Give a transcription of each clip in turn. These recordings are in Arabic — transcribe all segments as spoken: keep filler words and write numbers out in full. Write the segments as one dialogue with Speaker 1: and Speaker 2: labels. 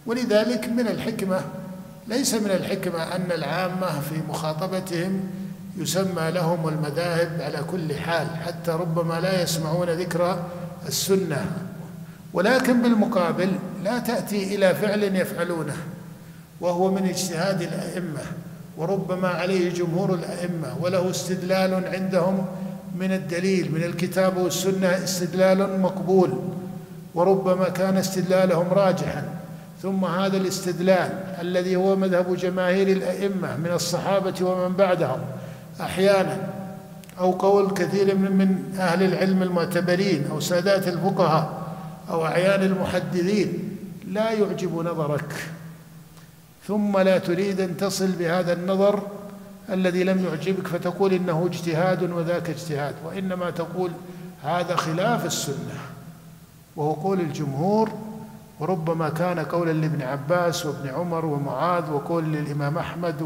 Speaker 1: ولذلك من الحكمة، ليس من الحكمة أن العامة في مخاطبتهم يسمى لهم المذاهب على كل حال، حتى ربما لا يسمعون ذكر السنة، ولكن بالمقابل لا تأتي إلى فعل يفعلونه وهو من اجتهاد الأئمة، وربما عليه جمهور الأئمة وله استدلال عندهم من الدليل من الكتاب والسنة استدلال مقبول، وربما كان استدلالهم راجحا، ثم هذا الاستدلال الذي هو مذهب جماهير الأئمة من الصحابة ومن بعدهم أحيانا، أو قول كثير من, من أهل العلم المعتبرين أو سادات الفقهاء أو أعيان المحدثين، لا يعجب نظرك، ثم لا تريد أن تصل بهذا النظر الذي لم يعجبك فتقول إنه اجتهاد وذاك اجتهاد، وإنما تقول هذا خلاف السنة وهو قول الجمهور، وربما كان قولا لابن عباس وابن عمر ومعاذ، وقول للإمام أحمد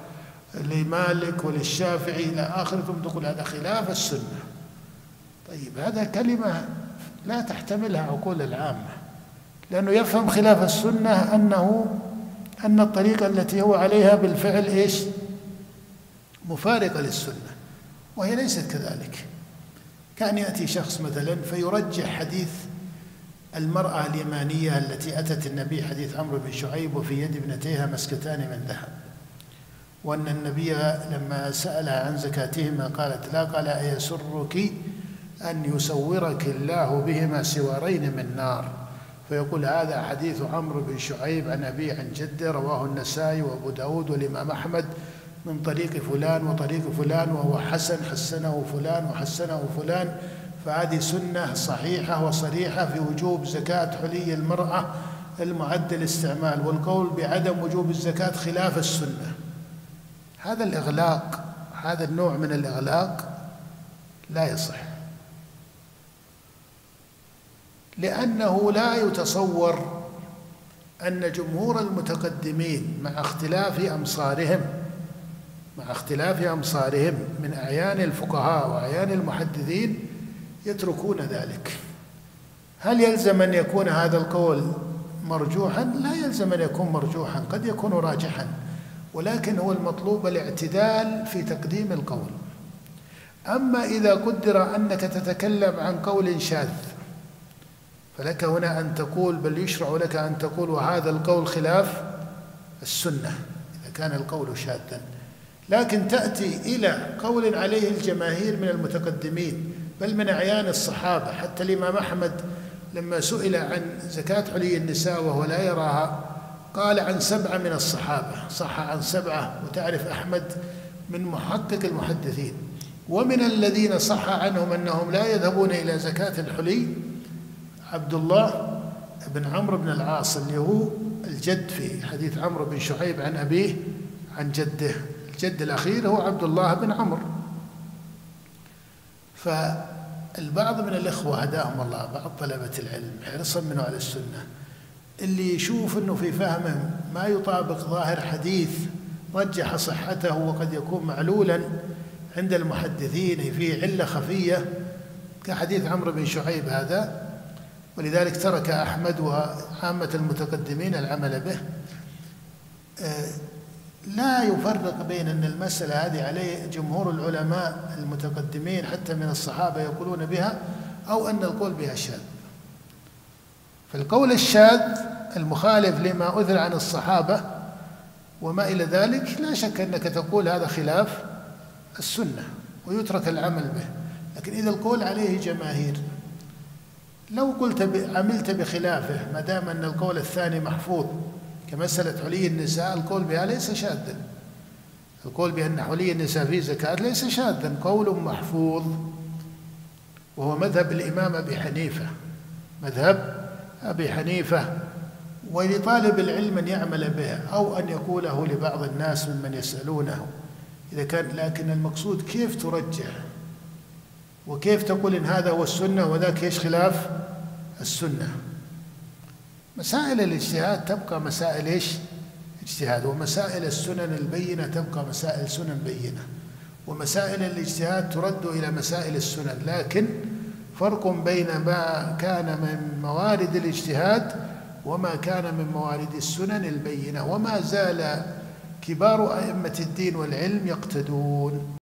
Speaker 1: ولمالك وللشافعي إلى آخره، ثم تقول هذا خلاف السنة. طيب هذا كلمة لا تحتملها عقول العامة، لأنه يفهم خلاف السنة أنه أن الطريقة التي هو عليها بالفعل إيش؟ مفارقة للسنة، وهي ليست كذلك. كان يأتي شخص مثلا فيرجح حديث المرأة اليمانية التي أتت النبي، حديث عمرو بن شعيب وفي يد ابنتيها مسكتان من ذهب، وأن النبي لما سألها عن زكاتهما قالت لا، قال أيسرك أن يسورك الله بهما سوارين من نار؟ فيقول هذا حديث عمرو بن شعيب عن أبي عن جده، رواه النسائي وأبو داود والإمام أحمد من طريق فلان وطريق فلان وهو حسن، حسنه فلان وحسنه فلان، فهذه سنة صحيحة وصريحة في وجوب زكاة حلي المرأة المعد الاستعمال، والقول بعدم وجوب الزكاة خلاف السنة. هذا الإغلاق، هذا النوع من الإغلاق لا يصح، لأنه لا يتصور أن جمهور المتقدمين مع اختلاف أمصارهم مع اختلاف أمصارهم من أعيان الفقهاء وأعيان المحدثين يتركون ذلك. هل يلزم أن يكون هذا القول مرجوحا؟ لا يلزم أن يكون مرجوحا، قد يكون راجحا، ولكن هو المطلوب الاعتدال في تقديم القول. أما إذا قدر أنك تتكلم عن قول شاذ فلك هنا أن تقول، بل يشرع لك أن تقول وهذا القول خلاف السنة إذا كان القول شاذا، لكن تأتي إلى قول عليه الجماهير من المتقدمين بل من أعيان الصحابة، حتى الإمام أحمد لما سئل عن زكاة حلي النساء وهو لا يراها قال عن سبعة من الصحابة، صح عن سبعة، وتعرف أحمد من محقق المحدثين. ومن الذين صح عنهم أنهم لا يذهبون إلى زكاة الحلي عبد الله بن عمرو بن العاص اللي هو الجد في حديث عمرو بن شعيب عن أبيه عن جده، الجد الأخير هو عبد الله بن عمرو. فالبعض من الإخوة هداهم الله، بعض طلبة العلم حرصا منه على السنة، اللي يشوف أنه في فهمه ما يطابق ظاهر حديث رجح صحته وقد يكون معلولا عند المحدثين فيه علة خفية كحديث عمرو بن شعيب هذا، ولذلك ترك أحمد وعامة المتقدمين العمل به، لا يفرق بين أن المسألة هذه عليه جمهور العلماء المتقدمين حتى من الصحابة يقولون بها، أو أن القول بها شاذ. فالقول الشاذ المخالف لما أثر عن الصحابة وما إلى ذلك لا شك أنك تقول هذا خلاف السنة ويترك العمل به. لكن إذا القول عليه جماهير، لو قلت عملت بخلافه ما دام أن القول الثاني محفوظ كمسألة حلي النساء، القول بها ليس شاذا، القول بأن حلي النساء فيه زكاة ليس شاذا، قول محفوظ، وهو مذهب الإمام أبي حنيفة، مذهب أبي حنيفة، ولطالب العلم أن يعمل به أو أن يقوله لبعض الناس ممن يسألونه إذا كان. لكن المقصود كيف ترجح وكيف تقول إن هذا هو السنة وذاك إيش خلاف السنة. مسائل الاجتهاد تبقى مسائل إيش اجتهاد، ومسائل السنن البينة تبقى مسائل سنن بينة، ومسائل الاجتهاد ترد إلى مسائل السنن. لكن فرق بين ما كان من موارد الاجتهاد وما كان من موارد السنن البينة، وما زال كبار أئمة الدين والعلم يقتدون.